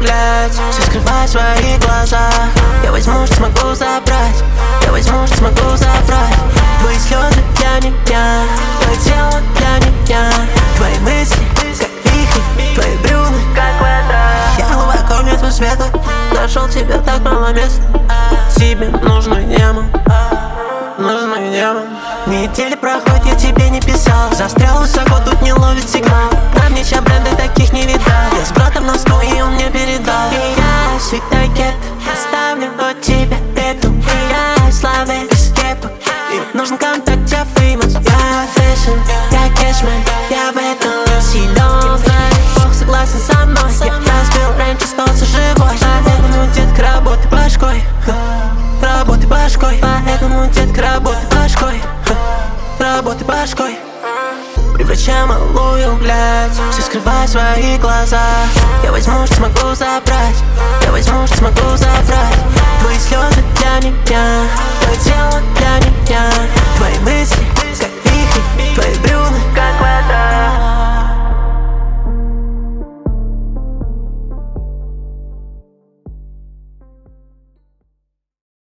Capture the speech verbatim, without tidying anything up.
глядь, все скрывай свои глаза. Я возьму, что смогу забрать. Я возьму, что смогу забрать. Твои слезы для меня, твое тело для меня. Твои мысли, как вихри, твои брюны, как квадрат. Я глубоко мертвый свету, нашел тебя так мало мест. Тебе нужную нему, нужную нему. Недели проходят, я тебе не писал. Застрял высоко, тут не ловит сигнал. На мне ща бренды таких не видал. Я с братом на сто, и он мне передал. И я всегда get, оставлю от тебя эту. И я славы из кепок. И нужен контакт, я famous. Я fashion, я кэшмен. Я в этом силен, знаю. Бог согласен со мной. Я разбил раньше, остался живой. Поэтому, детка, работай башкой. Работай башкой. Поэтому, детка, работай башкой. Работай башкой. Превращай малую, глядь, все скрывай свои глаза. Я возьму, что смогу забрать. Я возьму, что смогу забрать. Твои слезы для меня,